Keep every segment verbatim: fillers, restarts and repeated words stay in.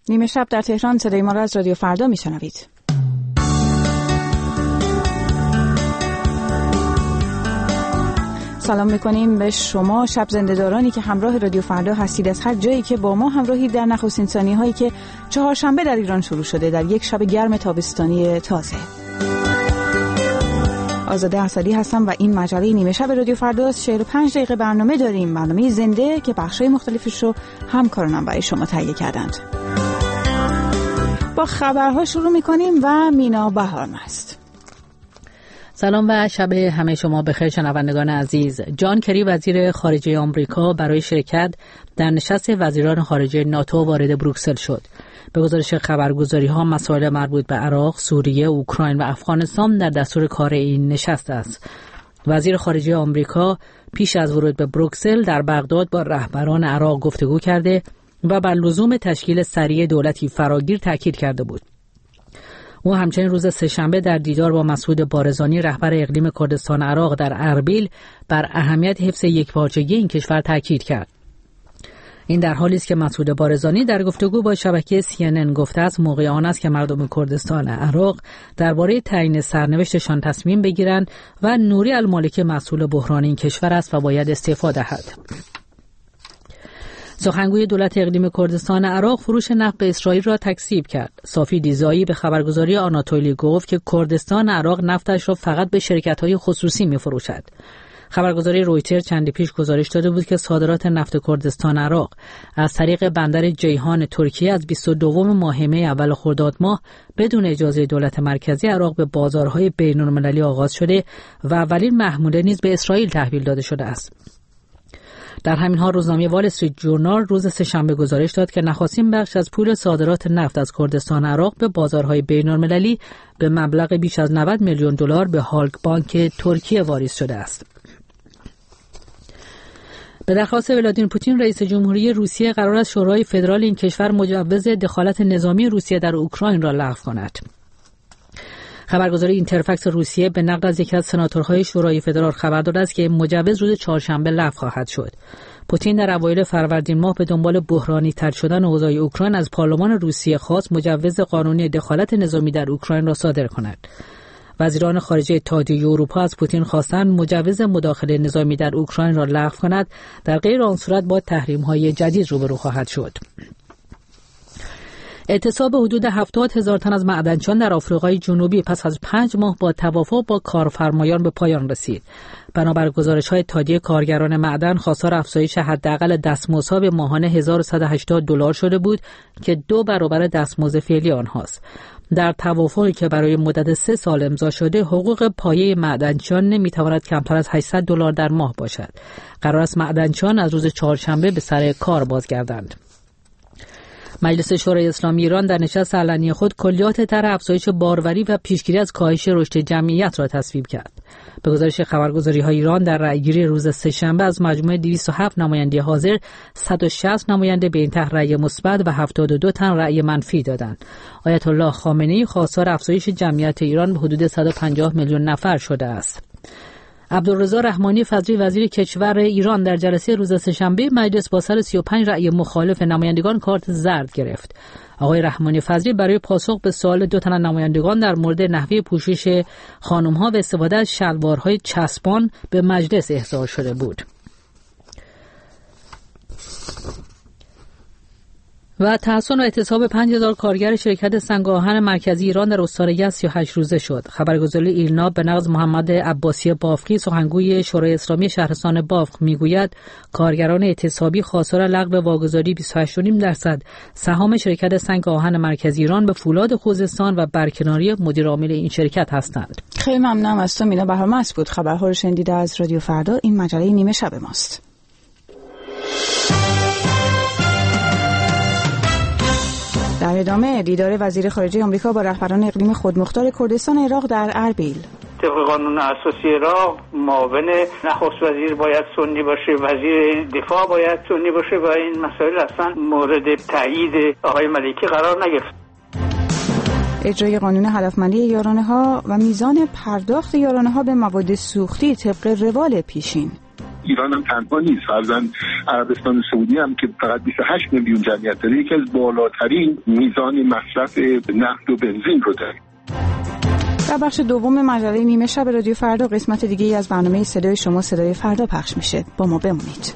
نیمه شب در تهران، صدای ما را از رادیو فردا میشنوید. سلام میکنیم به شما شب زنده‌دارانی که همراه رادیو فردا هستید از هر جایی که با ما همراهید در نخستین ثانیه‌هایی که چهارشنبه در ایران شروع شده، در یک شب گرم تابستانی تازه. آزاده اسدی هستم و این مجله نیمه شب رادیو فرداست. چهل و پنج دقیقه برنامه داریم، برنامه زنده که بخشای مختلفش رو همکارانم برای شما تهیه کردند. با خبرها شروع میکنیم و مینا بهارم است. سلام و شب همه شما بخیر شنوندگان عزیز. جان کری وزیر خارجه آمریکا برای شرکت در نشست وزیران خارجه ناتو وارد بروکسل شد. به گزارش خبرگزاری‌ها مسائل مربوط به عراق، سوریه، اوکراین و افغانستان در دستور کار این نشست است. وزیر خارجه آمریکا پیش از ورود به بروکسل در بغداد با رهبران عراق گفتگو کرده و بر لزوم تشکیل سریع دولتی فراگیر تاکید کرده بود. او همچنین روز سه‌شنبه در دیدار با مسعود بارزانی رهبر اقلیم کردستان عراق در اربیل بر اهمیت حفظ یکپارچگی این کشور تاکید کرد. این در حالی است که مسعود بارزانی در گفتگو با شبکه سی ان ان گفته است موقع آن است که مردم کردستان عراق درباره تعیین سرنوشتشان تصمیم بگیرند و نوری المالکی مسئول بحران این کشور است و باید استعفا دهد. سخنگوی دولت اقلیم کردستان عراق فروش نفت به اسرائیل را تکذیب کرد. صافی دیزایی به خبرگزاری آناتولی گفت که کردستان عراق نفتش را فقط به شرکت‌های خصوصی می‌فروشد. خبرگزاری رویتر چندی پیش گزارش داده بود که صادرات نفت کردستان عراق از طریق بندر جیهان ترکیه از بیست و دوم ماه می اول خرداد ماه بدون اجازه دولت مرکزی عراق به بازارهای بین‌المللی آغاز شده و اولین محموله نیز به اسرائیل تحویل داده شده است. در همین حال روزنامه وال استریت جورنال روز سه‌شنبه گزارش داد که نخستین بخش از پول صادرات نفت از کردستان عراق به بازارهای بین‌المللی به مبلغ بیش از نود میلیون دلار به هالک بانک ترکیه واریز شده است. به درخواست ولادیمیر پوتین رئیس جمهوری روسیه قرار است شورای فدرال این کشور مجوز دخالت نظامی روسیه در اوکراین را لغو کند. خبرگزاری اینترفکس روسیه به نقل از یکی از سناتورهای شورای فدرال خبر داده است که مجوز روز چهارشنبه لغو خواهد شد. پوتین در اوایل فروردین ماه به دنبال بحرانی تر شدن اوضاع اوکراین از پارلمان روسیه خواست مجوز قانونی دخالت نظامی در اوکراین را صادر کند. وزیران خارجه اتحادیه اروپا از پوتین خواستند مجوز مداخله نظامی در اوکراین را لغو کند، در غیر آن صورت با تحریم‌های جدید روبرو خواهد شد. اعتصاب حدود هفتاد هزار تن از معدنچیان در آفریقای جنوبی پس از پنج ماه با توافق با کارفرمایان به پایان رسید. بنابر گزارش‌های اتحادیه کارگران معدن خواستار افزایش حداقل دستمزدها به ماهانه هزار و صد و هشتاد دلار شده بود که دو برابر دستمزد فعلی آنهاست. در توافقی که برای مدت سه سال امضا شده، حقوق پایه معدنچیان نمیتواند کمتر از هشتصد دلار در ماه باشد. قرار است معدنچیان از روز چهارشنبه به سر کار بازگردند. مجلس شورای اسلامی ایران در نشست علنی خود کلیات طرح افزایش باروری و پیشگیری از کاهش رشد جمعیت را تصویب کرد. به گزارش خبرگزاری‌های ایران در رأیگیری روز سه‌شنبه از مجموع دویست و هفت نماینده حاضر، صد و شصت نماینده به این طرح رأی مثبت و هفتاد و دو تن رأی منفی دادند. آیت الله خامنه‌ای خواستار افزایش جمعیت ایران به حدود صد و پنجاه میلیون نفر شده است. عبدالرضا رحمانی فضلی وزیر کشور ایران در جلسه روز سه‌شنبه مجلس با صد و سی و پنج رأی مخالف نمایندگان کارت زرد گرفت. آقای رحمانی فضلی برای پاسخ به سوال دو تن نمایندگان در مورد نحوه پوشش خانم‌ها و استفاده از شلوارهای چسبان به مجلس احضار شده بود. و تحسن و اعتصاب پنج هزار کارگر شرکت سنگ آهن مرکزی ایران در استان یزد سی و هشت روزه شد. خبرگزاری ایرنا به نقل محمد عباسی بافقی سخنگوی شورای اسلامی شهرستان بافق میگوید کارگران اعتصابی خواستار لغو واگذاری بیست و هشت و نیم درصد سهام شرکت سنگ آهن مرکزی ایران به فولاد خوزستان و برکناری مدیر عامل این شرکت هستند. خیلی ممنونم از تو مینا بهارم است بود. خبرها رو شنیده از رادیو فردا. این مجله نیمه شب ماست. در ادامه دیدار وزیر خارجه آمریکا با رهبران اقلیم خودمختار کردستان عراق در اربیل. طبق قانون اساسی عراق معاون نخست وزیر باید سنی باشه، وزیر دفاع باید سنی باشه و این مسائل اصلا مورد تایید آقای ملیکی قرار نگرفت. اجرای قانون هدفمندی یارانه‌ها و میزان پرداخت یارانه‌ها به مواد سوختی طبق روال پیشین. ایران هم تنها نیست، فرضاً عربستان سعودی هم که فقط بیست و هشت میلیون جمعیت داره یکی از بالاترین میزان مصرف نفت و بنزین رو داره. در بخش دوم مجله نیمه شب رادیو فردا قسمت دیگه ای از برنامه صدای شما صدای فردا پخش میشه. با ما بمونید.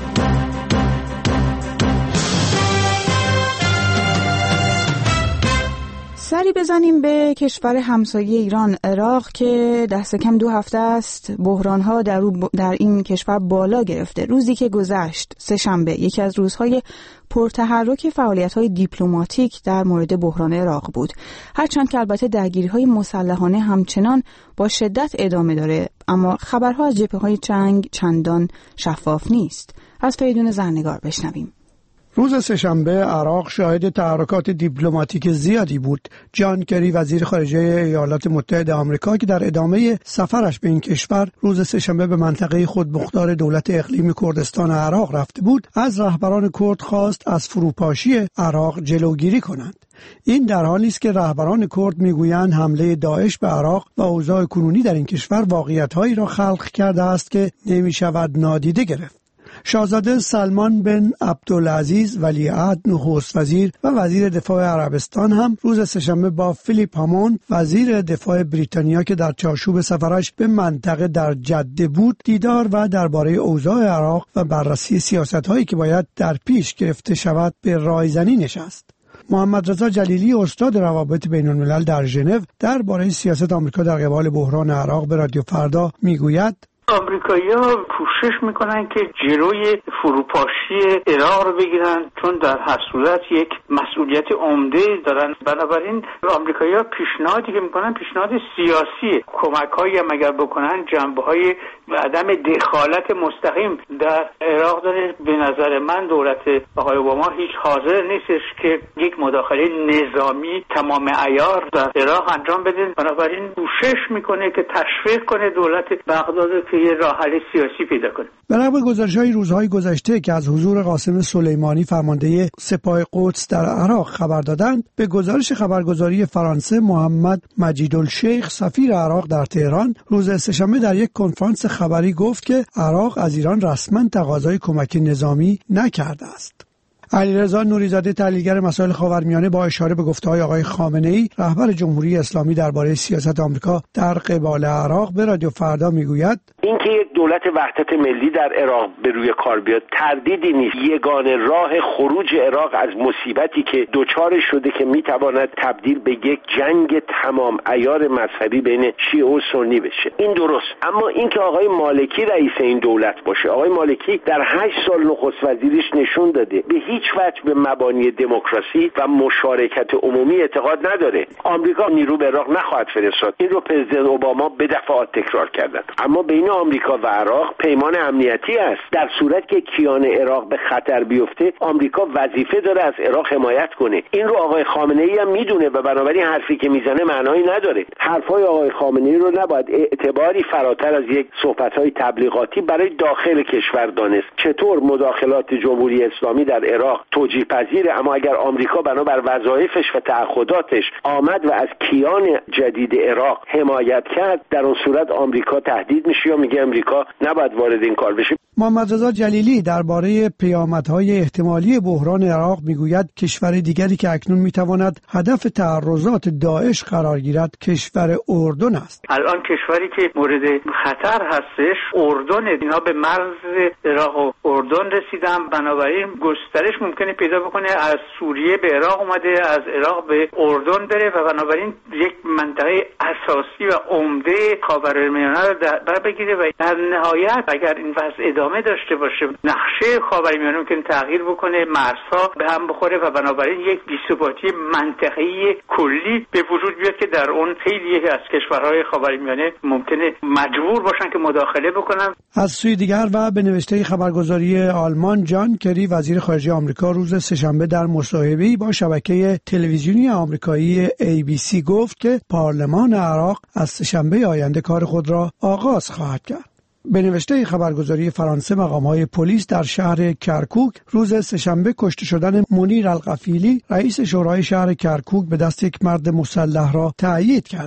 سری بزنیم به کشور همسایه ایران، عراق، که دست کم دو هفته است بحران‌ها در, در این کشور بالا گرفته. روزی که گذشت، سه‌شنبه، یکی از روزهای پرتحرک فعالیت‌های دیپلماتیک در مورد بحران عراق بود. هرچند که البته درگیری‌های مسلحانه همچنان با شدت ادامه داره، اما خبرها از جبهه‌های جنگ چندان شفاف نیست. از فریدون زرنگار بشنویم. روز سه‌شنبه عراق شاهد تحرکات دیپلماتیک زیادی بود. جان کری وزیر خارجه ایالات متحده آمریکا که در ادامه سفرش به این کشور روز سه‌شنبه به منطقه خودمختار دولت اقلیمی کردستان عراق رفته بود، از رهبران کرد خواست از فروپاشی عراق جلوگیری کنند. این در حالی است که رهبران کرد میگویند حمله داعش به عراق و اوضاع کنونی در این کشور واقعیت‌هایی را خلق کرده است که نمی‌شود نادیده گرفت. شاهزاده سلمان بن عبدالعزیز ولیعهد نخست وزیر و وزیر دفاع عربستان هم روز سه‌شنبه با فیلیپ هامون وزیر دفاع بریتانیا که در چارچوب سفرش به منطقه در جده بود دیدار و درباره اوضاع عراق و بررسی سیاست‌هایی که باید در پیش گرفته شود به رایزنی نشست. محمد رضا جلیلی استاد روابط بین‌الملل در ژنو درباره سیاست آمریکا در قبال بحران عراق به رادیو فردا میگوید: آمریکایی‌ها کوشش میکنن که جلوی فروپاشی عراق رو بگیرن، چون در هر صورت یک مسئولیت عمده دارن. بنابراین آمریکایی‌ها پیشنهادی که میکنن پیشنهاد سیاسی، کمک‌هایی هم اگر بکنن جنبه‌های عدم دخالت مستقیم در عراق داره. به نظر من دولت آقای اوباما هیچ حاضر نیستش که یک مداخله نظامی تمام عیار در عراق انجام بده. بنابراین کوشش میکنه که تشویق کنه دولت بغداد که یه راه حل سیاسی پیدا کنه. برای گزارش‌های روزهای گذشته که از حضور قاسم سلیمانی فرمانده سپاه قدس در عراق خبر دادند، به گزارش خبرگزاری فرانسه محمد مجیدالشیخ سفیر عراق در تهران روز سه‌شنبه در یک کنفرانس خبری گفت که عراق از ایران رسما تقاضای کمک نظامی نکرده است. علیرضا نوری‌زاده تحلیلگر مسائل خاورمیانه با اشاره به گفته‌های آقای خامنه‌ای رهبر جمهوری اسلامی درباره سیاست آمریکا در قبال عراق به رادیو فردا میگوید: اینکه یک دولت وحدت ملی در عراق به روی کار بیاد تردیدی نیست. یگانه راه خروج عراق از مصیبتی که دچار شده که میتواند تبدیل به یک جنگ تمام عیار مذهبی بین شیعه و سنی بشه، این درست. اما اینکه آقای مالکی رئیس این دولت باشه، آقای مالکی در هشت سال نخست وزیریش نشون داده به هیچ وجه به مبانی دموکراسی و مشارکت عمومی اعتقاد نداره. آمریکا نیرو به عراق نخواهد فرستاد. این رو پرزیدنت اوباما به دفعات تکرار کردن. اما بین آمریکا و عراق پیمان امنیتی است. در صورت که کیان عراق به خطر بیفته، آمریکا وظیفه داره از عراق حمایت کنه. این رو آقای خامنه‌ای هم میدونه و بنابراین حرفی که میزنه معنایی نداره. حرفای آقای خامنه‌ای رو نباید اعتباری فراتر از یک صحبت‌های تبلیغاتی برای داخل کشور دانست. چطور مداخلات جمهوری اسلامی در عراق توجیه پذیره، اما اگر آمریکا بنابر وظایفش و تعهداتش آمد و از کیان جدید عراق حمایت کرد، در اون صورت آمریکا تهدید میشه یا میگه امریکا نباید وارد این کار بشه. محمد رضا جلیلی درباره پیامدهای احتمالی بحران عراق میگوید کشور دیگری که اکنون میتواند هدف تعرضات داعش قرار گیرد کشور اردن است. الان کشوری که مورد خطر هستش اردن. اینا به مرز عراق و اردن رسیدن، بنابراین گسترش ممکنه پیدا بکنه، از سوریه به عراق اومده، از عراق به اردن بره و بنابراین یک منطقه اساسی و عمده خاورمیانه رو در بگیره و در نهایت اگر این وضع ادامه داشته باشه نقشه خاورمیانه ممکن تغییر بکنه، مرزها به هم بخوره و بنابراین یک بی‌ثباتی منطقه‌ای کلی به وجود بیاد که در اون خیلی از کشورهای خاورمیانه ممکنه مجبور باشن که مداخله بکنن. از سوی دیگر و به نوشته خبرگزاری آلمان، جان کری وزیر خارجه آمریکا روز سه‌شنبه در مصاحبه‌ای با شبکه تلویزیونی آمریکایی ای بی سی گفت که پارلمان عراق از سه‌شنبه آینده کار خود را آغاز خواهد کرد. به نوشته خبرگزاری فرانسه مقام‌های پلیس در شهر کرکوک روز سه‌شنبه کشته شدن منیر القفیلی رئیس شورای شهر کرکوک به دست یک مرد مسلح را تأیید کردند.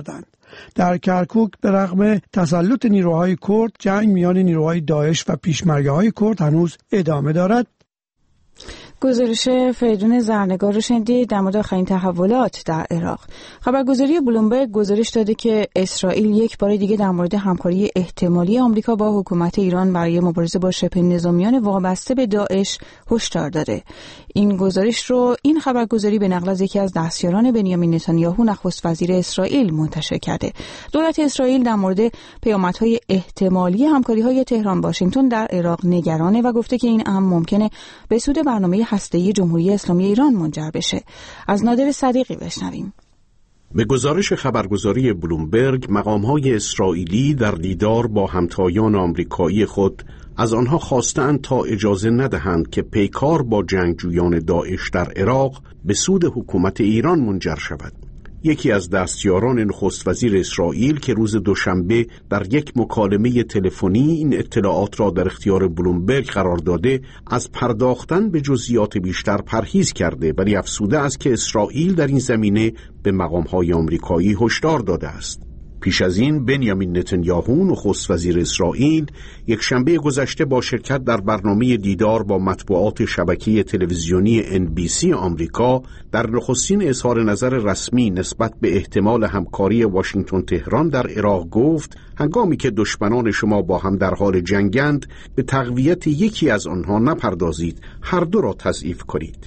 در کرکوک به رغم تسلط نیروهای کرد، جنگ میان نیروهای داعش و پیشمرگه‌های کرد هنوز ادامه دارد. گزارش فریدون زرنگار رو شنیدید در مورد آخرین تحولات در عراق. خبرگزاری بلومبرگ گزارش داده که اسرائیل یک بار دیگه در مورد همکاری احتمالی آمریکا با حکومت ایران برای مبارزه با شبه نظامیان وابسته به داعش هشدار داده. این گزارش رو این خبرگزاری به نقل از یکی از دستیاران بنیامین نتانیاهو نخست وزیر اسرائیل منتشر کرده. دولت اسرائیل در مورد پیامدهای احتمالی همکاری‌های تهران واشنگتن در عراق نگرانه و گفته که این امر ممکنه به سود برنامه هسته‌ای جمهوری اسلامی ایران منجر بشه. از نادر صدیقی بشنویم. به گزارش خبرگزاری بلومبرگ، مقام‌های اسرائیلی در دیدار با همتایان آمریکایی خود از آنها خواستند تا اجازه ندهند که پیکار با جنگجویان داعش در عراق به سود حکومت ایران منجر شود. یکی از دستیاران نخست وزیر اسرائیل که روز دوشنبه در یک مکالمه تلفنی این اطلاعات را در اختیار بلومبرگ قرار داده، از پرداختن به جزئیات بیشتر پرهیز کرده، ولی افسوده است که اسرائیل در این زمینه به مقام‌های آمریکایی هشدار داده است. پیش از این بنیامین نتانیاهو نخست وزیر اسرائیل یک شنبه گذشته با شرکت در برنامه دیدار با مطبوعات شبکه تلویزیونی ان بی سی آمریکا در نخستین اظهار نظر رسمی نسبت به احتمال همکاری واشنگتن تهران در عراق گفت: هنگامی که دشمنان شما با هم در حال جنگند، به تقویت یکی از آنها نپردازید، هر دو را تضعیف کنید.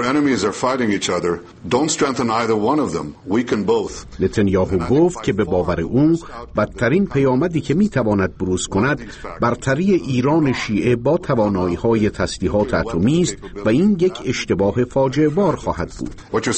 نتانیاهو گفت که به باور او بدترین پیامدی که میتواند بروز کند برتری ایران شیعه با توانایی‌های تسلیحات اتمی است و این یک اشتباه فاجعه بار خواهد بود.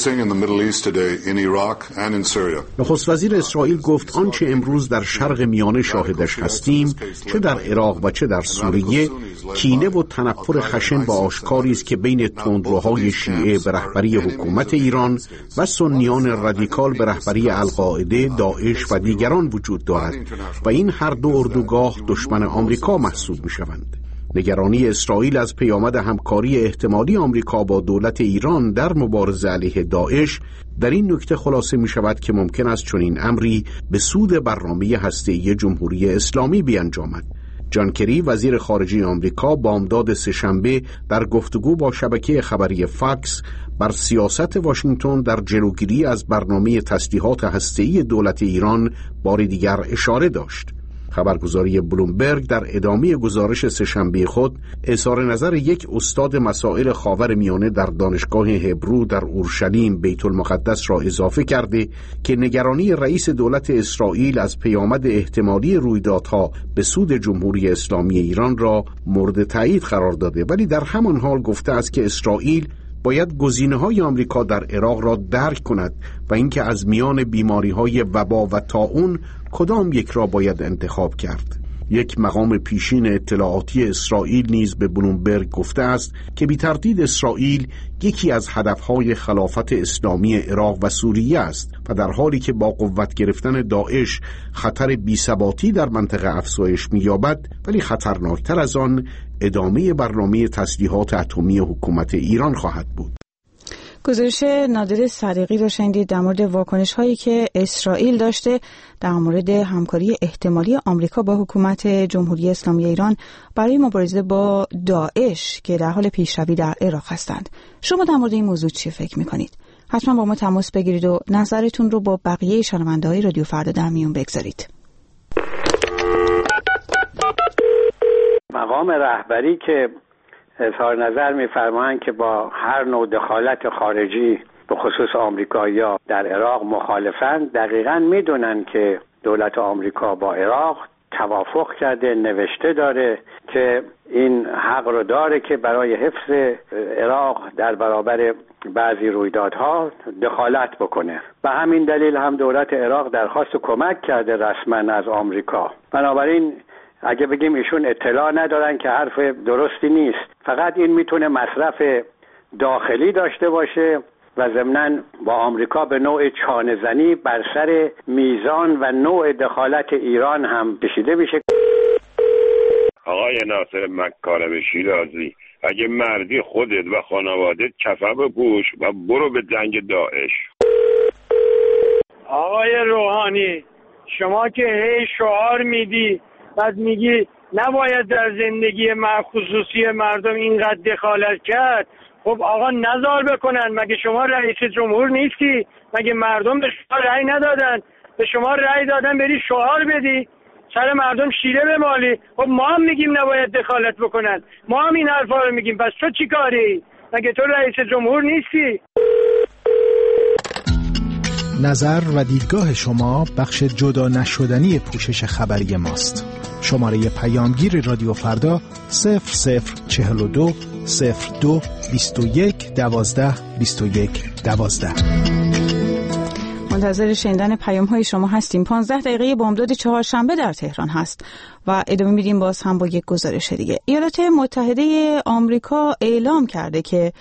نخست وزیر اسرائیل گفت آنچه امروز در شرق میانه شاهدش هستیم، چه در عراق و چه در سوریه، کینه و تنفر خشن و آشکاری است که بین تندروهای شیعه به رهبری حکومت ایران و سنیان رادیکال به رهبری القاعده، داعش و دیگران وجود دارد و این هر دو اردوگاه دشمن آمریکا محسوب می شوند. نگرانی اسرائیل از پیامد همکاری احتمالی آمریکا با دولت ایران در مبارزه علیه داعش در این نکته خلاصه می شود که ممکن است چنین امری به سود برنامه هسته‌ای جمهوری اسلامی بیانجامد. جان کری وزیر خارجه آمریکا بامداد سه‌شنبه در گفتگو با شبکه خبری فاکس بر سیاست واشنگتن در جلوگیری از برنامه تسلیحات هسته‌ای دولت ایران بار دیگر اشاره داشت. خبرگزاری بلومبرگ در ادامه گزارش سه‌شنبه خود اظهار نظر یک استاد مسائل خاورمیانه در دانشگاه هبرو در اورشلیم بیت المقدس را اضافه کرده که نگرانی رئیس دولت اسرائیل از پیامد احتمالی رویدادها به سود جمهوری اسلامی ایران را مورد تایید قرار داده، ولی در همان حال گفته است که اسرائیل باید گزینه‌های آمریکا در عراق را درک کند و اینکه از میان بیماری‌های وبا و طاعون کدام یک را باید انتخاب کرد. یک مقام پیشین اطلاعاتی اسرائیل نیز به بلومبرگ گفته است که بی تردید اسرائیل یکی از هدفهای خلافت اسلامی عراق و سوریه است و در حالی که با قوت گرفتن داعش خطر بی‌ثباتی در منطقه افزایش می‌یابد، ولی خطرناکتر از آن ادامه برنامه تسلیحات اتمی حکومت ایران خواهد بود. گزارش نادر صدیقی را شنیدید در مورد واکنش هایی که اسرائیل داشته در مورد همکاری احتمالی آمریکا با حکومت جمهوری اسلامی ایران برای مبارزه با داعش که در حال پیشروی در عراق هستند. شما در مورد این موضوع چی فکر میکنید؟ حتما با ما تماس بگیرید و نظرتون رو با بقیه شنونده‌های رادیو فردا در میون بگذارید. مقام رهبری که اظهار نظر می‌فرمایند که با هر نوع دخالت خارجی به خصوص آمریکایی‌ها در عراق مخالفند، دقیقاً می‌دونن که دولت آمریکا با عراق توافق کرده، نوشته داره که این حق رو داره که برای حفظ عراق در برابر بعضی رویدادها دخالت بکنه. به همین دلیل هم دولت عراق درخواست کمک کرده رسما از آمریکا. بنابراین اگه بگیم ایشون اطلاع ندارن که حرف درستی نیست. فقط این میتونه مصرف داخلی داشته باشه و ضمناً با آمریکا به نوع چانه‌زنی بر سر میزان و نوع دخالت ایران هم کشیده بشه. آقای ناصر مکارم شیرازی، اگه مردی خودت و خانوادت کفن بپوش و برو به جنگ داعش. آقای روحانی، شما که هی شعار میدی بعد میگی نباید در زندگی خصوصی مردم اینقدر دخالت کرد. خب آقا نزار بکنن، مگه شما رئیس جمهور نیستی؟ مگه مردم به شما رأی ندادن؟ به شما رأی دادن بری شعار بدی سر مردم شیره بمالی؟ خب ما هم میگیم نباید دخالت بکنن، ما هم این حرفا رو میگیم، پس تو چی کاری؟ مگه تو رئیس جمهور نیستی؟ نظر و دیدگاه شما بخش جدا نشدنی پوشش خبری ماست. شماره پیامگیر رادیو فردا صفر صفر چهل و دو صفر دو بیست و یک دوازده بیست و یک دوازده. منتظر شنیدن پیام های شما هستیم. پانزده دقیقه بامداد چهارشنبه در تهران هست و ادامه میدیم باز هم با یک گزارش دیگه. ایالات متحده آمریکا اعلام کرده که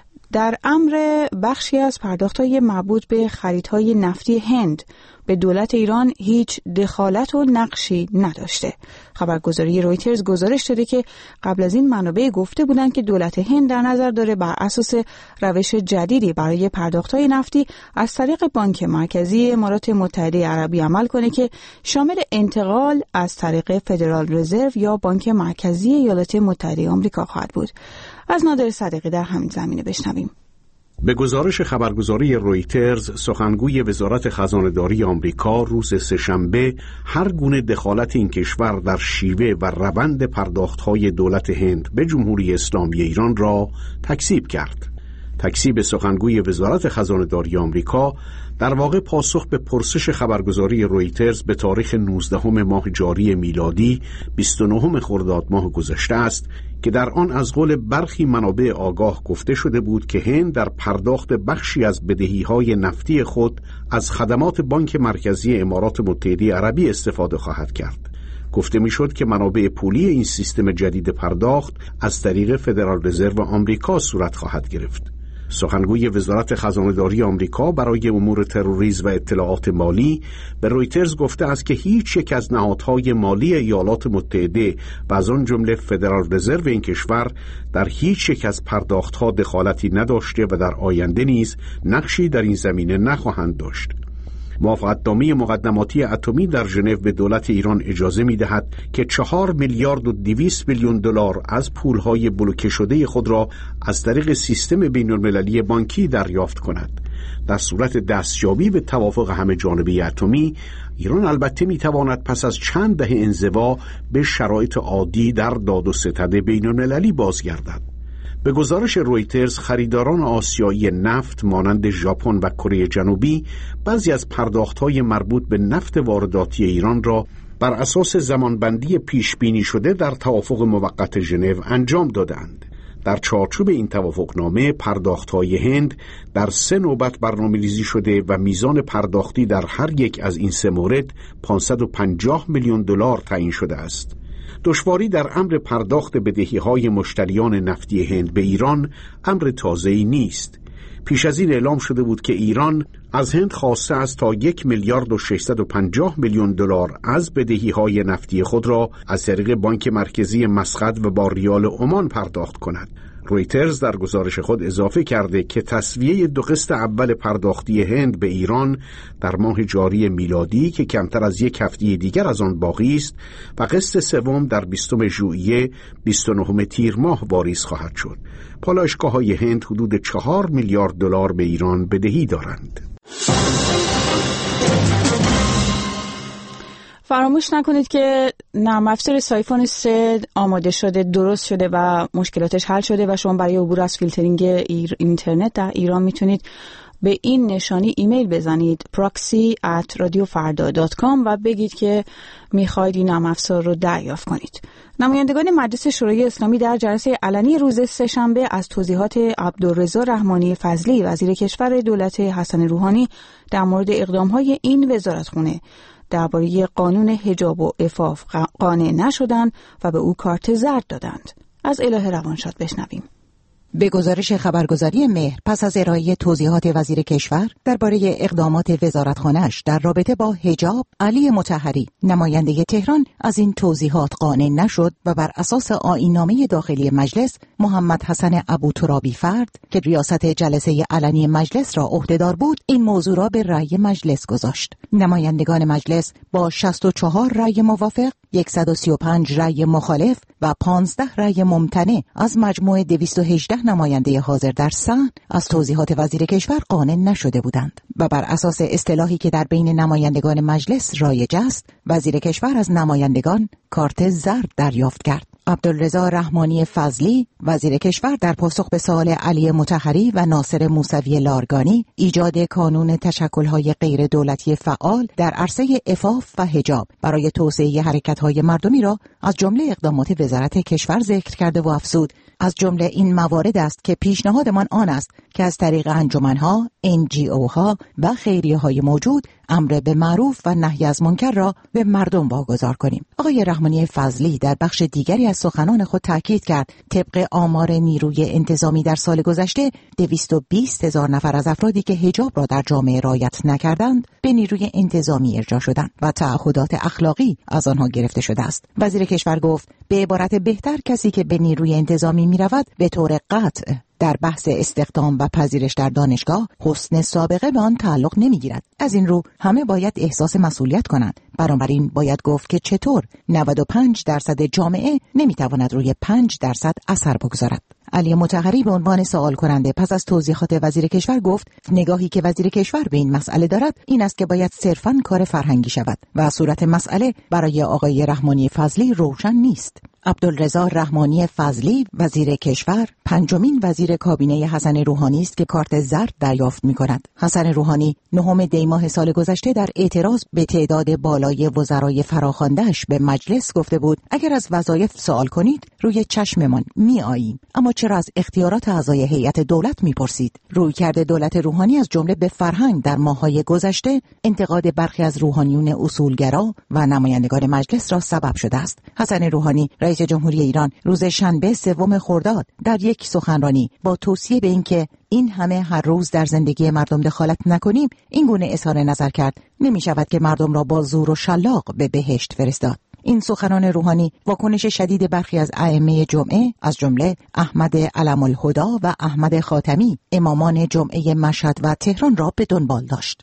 در امر بخشی از پرداخت‌های مربوط به خریدهای نفتی هند به دولت ایران هیچ دخالت و نقشی نداشته. خبرگزاری رویترز گزارش داده که قبل از این منابع گفته بودند که دولت هند در نظر داره بر اساس روش جدیدی برای پرداخت‌های نفتی از طریق بانک مرکزی امارات متحده عربی عمل کنه که شامل انتقال از طریق فدرال رزرو یا بانک مرکزی ایالات متحده آمریکا خواهد بود. از نادر صدیقی در همین زمینه بشنویم. به گزارش خبرگزاری رویترز، سخنگوی وزارت خزانه‌داری آمریکا روز سه‌شنبه هر گونه دخالت این کشور در شیوه و روند پرداخت‌های دولت هند به جمهوری اسلامی ایران را تکذیب کرد. تکذیب سخنگوی وزارت خزانه‌داری آمریکا در واقع پاسخ به پرسش خبرگزاری رویترز به تاریخ نوزدهم ماه جاری میلادی بیست و نهم خرداد ماه گذشته است که در آن از قول برخی منابع آگاه گفته شده بود که هند در پرداخت بخشی از بدهی‌های نفتی خود از خدمات بانک مرکزی امارات متحده عربی استفاده خواهد کرد. گفته میشد که منابع پولی این سیستم جدید پرداخت از طریق فدرال رزرو آمریکا صورت خواهد گرفت. سخنگوی وزارت خزانه‌داری آمریکا برای امور تروریسم و اطلاعات مالی به رویترز گفته است که هیچ یک از نهادهای مالی ایالات متحده و از آن جمله فدرال رزرو این کشور در هیچ یک از پرداخت‌ها دخالتی نداشته و در آینده نیز نقشی در این زمینه نخواهند داشت. موافقتنامه مقدماتی اتمی در ژنو به دولت ایران اجازه می‌دهد که چهار میلیارد و دویست میلیون دلار از پول‌های بلوکه شده خود را از طریق سیستم بین‌المللی بانکی دریافت کند. در صورت دستیابی به توافق همه جانبه اتمی، ایران البته می‌تواند پس از چند دهه انزوا به شرایط عادی در داد و ستد بین‌المللی بازگردد. به گزارش رویترز، خریداران آسیایی نفت مانند ژاپن و کره جنوبی بعضی از پرداخت‌های مربوط به نفت وارداتی ایران را بر اساس زمانبندی پیش بینی شده در توافق موقت ژنو انجام دادند. در چارچوب این توافقنامه پرداخت‌های هند در سه نوبت برنامه‌ریزی شده و میزان پرداختی در هر یک از این سه مورد پانصد و پنجاه میلیون دلار تعیین شده است. دشواری در امر پرداخت بدهی‌های مشتریان نفتی هند به ایران امر تازه‌ای نیست. پیش از این اعلام شده بود که ایران از هند خواسته است تا یک میلیارد و ششصد و پنجاه میلیون دلار از بدهی‌های نفتی خود را از طریق بانک مرکزی مسقط و با ریال عمان پرداخت کند. رویترز در گزارش خود اضافه کرده که تسویه دو قسط اول پرداختی هند به ایران در ماه جاری میلادی که کمتر از یک هفته دیگر از آن باقی است و قسط سوم در بیستم ژوئیه بیست و نهم تیر ماه واریز خواهد شد. پالایشگاه‌های هند حدود چهار میلیارد دلار به ایران بدهی دارند. فراموش نکنید که نرم افزار سایفون سه آماده شده، درست شده و مشکلاتش حل شده و شما برای عبور از فیلترینگ ایر اینترنت در ایران میتونید به این نشانی ایمیل بزنید proxy at radiofarda dot com و بگید که میخواید این نرم افزار رو دریافت کنید. نمایندگان مجلس شورای اسلامی در جلسه علنی روز سه‌شنبه از توضیحات عبدالرضا رحمانی فضلی وزیر کشور دولت حسن روحانی در مورد اقدام‌های این وزارتخانه درباره قانون حجاب و عفاف قانع نشدند و به او کارت زرد دادند. از الهه روانشاد بشنویم. به گزارش خبرگزاری مهر پس از ارائه توضیحات وزیر کشور درباره اقدامات وزارتخانه‌اش در رابطه با حجاب، علی مطهری نماینده تهران از این توضیحات قانع نشد و بر اساس آیین‌نامه داخلی مجلس محمد حسن ابوترابی فرد که ریاست جلسه علنی مجلس را عهدهدار بود این موضوع را به رأی مجلس گذاشت. نمایندگان مجلس با شصت و چهار رأی موافق، صد و سی و پنج رأی مخالف و پانزده رأی ممتنع از مجموع دویست و هجده نماینده حاضر در صحن از توضیحات وزیر کشور قانع نشده بودند و بر اساس اصطلاحی که در بین نمایندگان مجلس رایج است، وزیر کشور از نمایندگان کارت زرد دریافت کرد. عبدالرضا رحمانی فضلی وزیر کشور در پاسخ به سوال علی مطهری و ناصر موسوی لارگانی ایجاد کانون تشکل‌های غیر دولتی فعال در عرصه عفاف و حجاب برای توسعه حرکت‌های مردمی را از جمله اقدامات وزارت کشور ذکر کرده و افزود از جمله این موارد است که پیشنهادمان آن است که از طریق انجمن‌ها، ان جی اوها و خیریه‌های موجود امر به معروف و نهی از منکر را به مردم واگذار کنیم. آقای رحمانی فضلی در بخش دیگری از سخنان خود تاکید کرد طبق آمار نیروی انتظامی در سال گذشته دویست و بیست هزار نفر از افرادی که حجاب را در جامعه رعایت نکردند به نیروی انتظامی ارجاع شدند و تعهدات اخلاقی از آنها گرفته شده است. وزیر کشور گفت به عبارت بهتر کسی که به نیروی انتظامی می رود به طور قطع در بحث استخدام و پذیرش در دانشگاه حسن سابقه به آن تعلق نمیگیرد. از این رو همه باید احساس مسئولیت کنند. بنابراین باید گفت که چطور نود و پنج درصد جامعه نمیتواند روی پنج درصد اثر بگذارد. علی مطهری به عنوان سوال کننده پس از توضیحات وزیر کشور گفت نگاهی که وزیر کشور به این مسئله دارد این است که باید صرفاً کار فرهنگی شود و صورت مسئله برای آقای رحمانی فضلی روشن نیست. عبدالرضا رحمانی فضلی وزیر کشور پنجمین وزیر کابینه حسن روحانی است که کارت زرد دریافت می‌کند. حسن روحانی نهم دی ماه سال گذشته در اعتراض به تعداد بالای وزرای فراخوانده‌اش به مجلس گفته بود اگر از وظایف سوال کنید روی چشممان می‌آییم، اما چرا از اختیارات اعضای هیئت دولت می‌پرسید؟ رویکرد دولت روحانی از جمله به فرهنگ در ماه‌های گذشته انتقاد برخی از روحانیون اصولگرا و نمایندگان مجلس را سبب شده است. حسن روحانی رئیس جمهوری ایران روز شنبه سوم خرداد در یک سخنرانی با توصیه به اینکه این همه هر روز در زندگی مردم دخالت نکنیم این گونه اظهار نظر کرد نمی شود که مردم را با زور و شلاق به بهشت فرستاد. این سخنان روحانی واکنش شدید برخی از ائمه جمعه از جمله احمد علم الهدی و احمد خاتمی امامان جمعه مشهد و تهران را به دنبال داشت.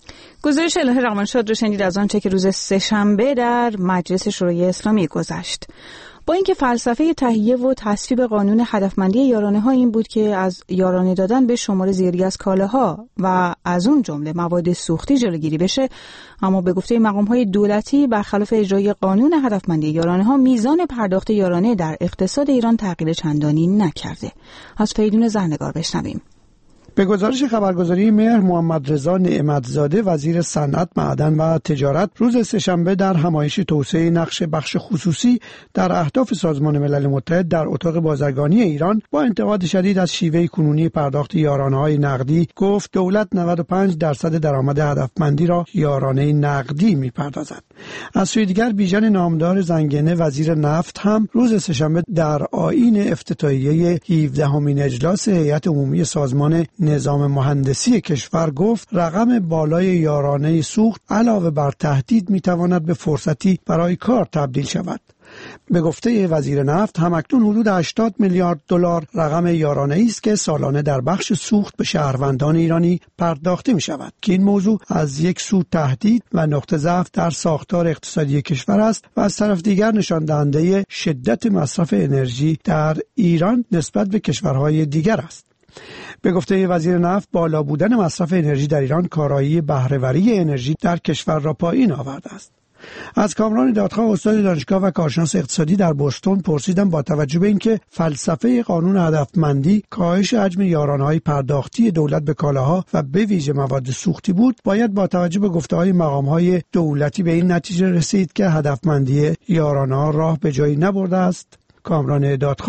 گزارش الهه رحمانشاد رو شنید از آنچه که روز سه‌شنبه در مجلس شورای اسلامی گذشت. با اینکه فلسفه تهیه و تصویب قانون هدفمندی یارانه ها این بود که از یارانه دادن به شمار زیادی از کالاها و از اون جمله مواد سوختی جلوگیری بشه، اما به گفته مقام های دولتی برخلاف اجرای قانون هدفمندی یارانه ها میزان پرداخت یارانه در اقتصاد ایران تغییر چندانی نکرده. از فریدون زرنگار بشنویم. به گزارش خبرگزاری مهر محمد رضا نعمتزاده وزیر صنعت، معدن و تجارت روز سه‌شنبه در همایش توسعه نقش بخش خصوصی در اهداف سازمان ملل متحد در اتاق بازرگانی ایران با انتقاد شدید از شیوه کنونی پرداخت یارانه‌های نقدی گفت دولت نود و پنج درصد درآمد هدفمندی را یارانه نقدی می‌پردازد. از سوی دیگر بیژن نامدار زنگنه وزیر نفت هم روز سه‌شنبه در آیین افتتاحیه هفدهمین اجلاس هیئت عمومی سازمان نظام مهندسی کشور گفت رقم بالای یارانه سوخت علاوه بر تهدید میتواند به فرصتی برای کار تبدیل شود. به گفته وزیر نفت همکنون حدود هشتاد میلیارد دلار رقم یارانه است که سالانه در بخش سوخت به شهروندان ایرانی پرداخته می شود که این موضوع از یک سو تهدید و نقطه ضعف در ساختار اقتصادی کشور است و از طرف دیگر نشان دهنده شدت مصرف انرژی در ایران نسبت به کشورهای دیگر است. به گفته وزیر نفت بالا بودن مصرف انرژی در ایران کارایی بهره‌وری انرژی در کشور را پایین آورده است. از کامران دادخواه استاد دانشگاه و کارشناس اقتصادی در بوستون پرسیدم با توجه به اینکه فلسفه قانون هدفمندی کاهش حجم یارانه‌های پرداختی دولت به کالاها و به ویژه مواد سوختی بود، باید با توجه به گفته‌های مقام‌های دولتی به این نتیجه رسید که هدفمندی یارانه‌ها راه به جایی نبرده است. کامران دادخواه: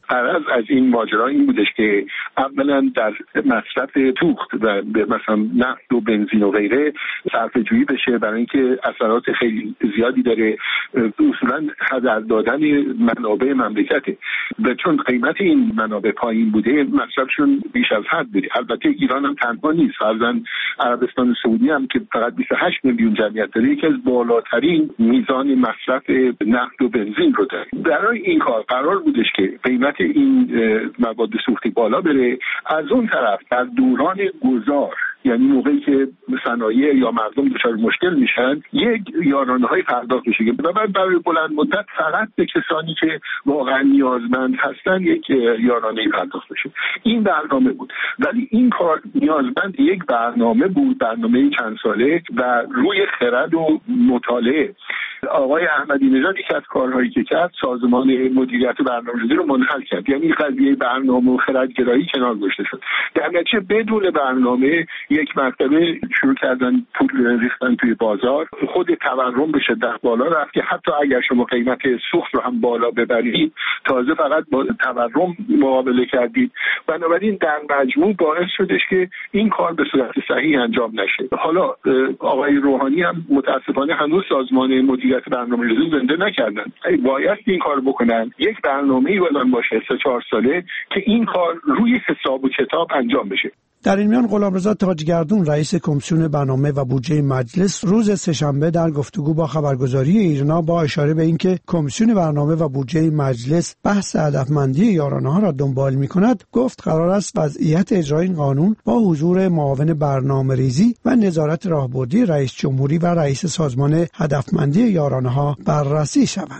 غرض از این ماجرا این بودش که اولا در مصرف سوخت و مثلا نفت و بنزین و غیره صرفه جویی بشه، برای اینکه اثرات خیلی زیادی داره، اصولا هدر دادن منابع مملکته و چون قیمت این منابع پایین بوده مصرفشون بیش از حد بوده. البته ایران هم تنها نیست، فرضاً عربستان سعودی هم که فقط بیست و هشت میلیون جمعیت داره یکی از بالاترین میزان مصرف نفت و بنزین رو داره. برای این کار قرار بودش که قیمت این مواد سوختی بالا بره. از اون طرف در دوران گذار، یعنی موقعی که صنایع یا مردم دچار مشکل میشن، یک یارانه‌های پرداخت بشه و بعد برای بلند مدت فقط به کسانی که واقعا نیازمند هستن یک یارانه‌ای پرداخت بشه. این برنامه بود، ولی این کار نیازمند یک برنامه بود، برنامه چند ساله و روی خرد و مطالعه. آقای احمدی نژاد یک از کارهایی که کرد سازمان مدیریت برنامه‌ریزی رو منحل کرد، یعنی قضیه برنامه و خردگرایی کنار گذاشته شد. در نتیجه بدون برنامه یک مرتبه شروع کردن پول ریختن توی بازار، خود تورم به شدت بالا رفت که حتی اگر شما قیمت سوخت رو هم بالا ببرید تازه فقط با تورم مقابله کردید. بنابراین در مجموع باعث شدش که این کار به صورت صحیح انجام نشه. حالا آقای روحانی هم متاسفانه هنوز سازمان مدیریت برنامه‌ریزی زنده نکردن. باید این کار بکنن، یک برنامه‌ای بلند باشه سه چهار ساله که این کار روی حساب و کتاب انجام بشه. در این میان غلامرضا تاجگردون رئیس کمیسیون برنامه و بودجه مجلس روز سه‌شنبه در گفتگو با خبرگزاری ایرنا با اشاره به اینکه کمیسیون برنامه و بودجه مجلس بحث هدفمندی یارانه‌ها را دنبال می‌کند گفت قرار است وضعیت اجرای این قانون با حضور معاون برنامه‌ریزی و نظارت راهبردی رئیس جمهوری و رئیس سازمان هدفمندی یارانه‌ها بررسی شود.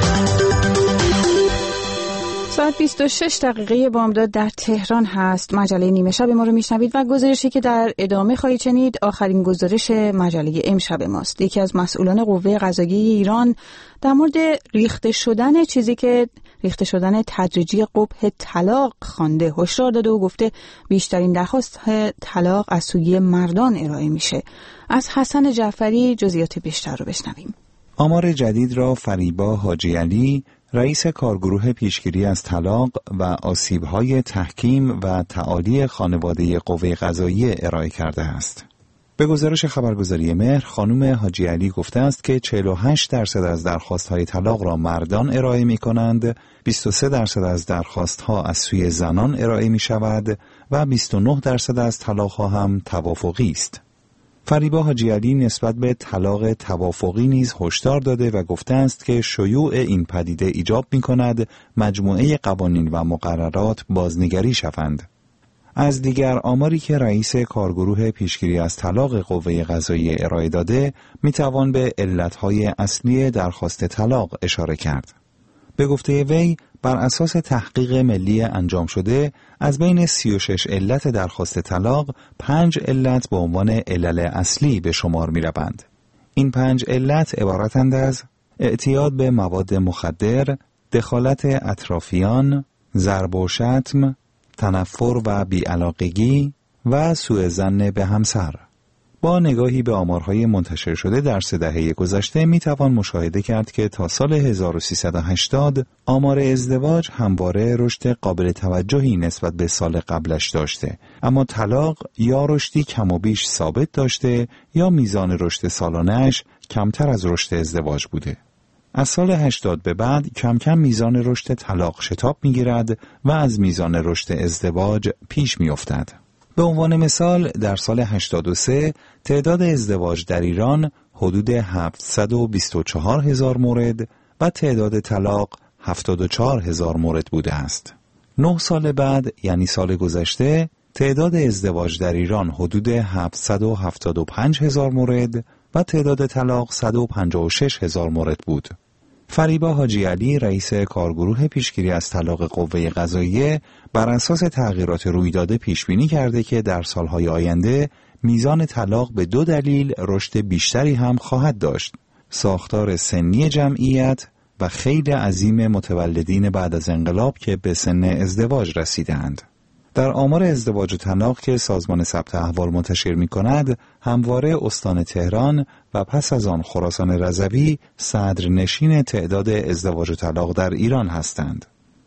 ساعت بیست و شش دقیقه بامداد در تهران هست. مجله نیمه شب ما رو میشنوید و گزارشی که در ادامه خواهید شنید آخرین گزارش مجله امشب ماست. یکی از مسئولان قوه قضاییه ایران در مورد ریخته شدن چیزی که ریخته شدن تدریجی قبح طلاق خوانده هشدار داده و گفته بیشترین درخواست طلاق از سوی مردان ارائه میشه. از حسن جعفری جزئیات بیشتر رو بشنویم. آمار جدید را فریبا حاجی علی، رئیس کارگروه پیشگیری از طلاق و آسیب‌های تحکیم و تعالی خانواده قوه قضاییه ارائه کرده است. به گزارش خبرگزاری مهر، خانم حاجی علی گفته است که چهل و هشت درصد از درخواست‌های طلاق را مردان ارائه می‌کنند، بیست و سه درصد از درخواست‌ها از سوی زنان ارائه می‌شود و بیست و نه درصد از طلاق‌ها هم توافقی است. فریبا حاجی علی نسبت به طلاق توافقی نیز هشدار داده و گفته است که شیوع این پدیده ایجاب می‌کند مجموعه قوانین و مقررات بازنگری شوند. از دیگر آماری که رئیس کارگروه پیشگیری از طلاق قوه قضاییه ارائه داده میتوان به علتهای اصلی درخواست طلاق اشاره کرد. به گفته وی بر اساس تحقیق ملی انجام شده از بین سی و شش علت درخواست طلاق پنج علت به عنوان علل اصلی به شمار می روند. این پنج علت عبارتند از اعتیاد به مواد مخدر، دخالت اطرافیان، ضرب و شتم، تنفر و بیعلاقگی و سوء ظن به همسر. با نگاهی به آمارهای منتشر شده در سه دهه گذشته می توان مشاهده کرد که تا سال هزار و سیصد و هشتاد آمار ازدواج همواره رشد قابل توجهی نسبت به سال قبلش داشته، اما طلاق یا رشدی کم و بیش ثابت داشته یا میزان رشد سالانه‌اش کمتر از رشد ازدواج بوده. از سال هشتاد به بعد کم کم میزان رشد طلاق شتاب میگیرد و از میزان رشد ازدواج پیش میافتد. به عنوان مثال در سال هشتاد و سه تعداد ازدواج در ایران حدود هفتصد و بیست و چهار هزار مورد و تعداد طلاق هفتاد و چهار هزار مورد بوده است. نه سال بعد یعنی سال گذشته تعداد ازدواج در ایران حدود هفتصد و هفتاد و پنج هزار مورد و تعداد طلاق صد و پنجاه و شش هزار مورد بود. فریبا حاجی علی رئیس کارگروه پیشگیری از طلاق قوه قضاییه بر اساس تغییرات رویداده پیش بینی کرده که در سالهای آینده میزان طلاق به دو دلیل رشد بیشتری هم خواهد داشت: ساختار سنی جمعیت و خیلی عظیم متولدین بعد از انقلاب که به سن ازدواج رسیدند. در آمار ازدواج و طلاق که سازمان ثبت احوال منتشر می کند، همواره استان تهران و پس از آن خراسان رضوی صدرنشین تعداد ازدواج و طلاق در ایران هستند.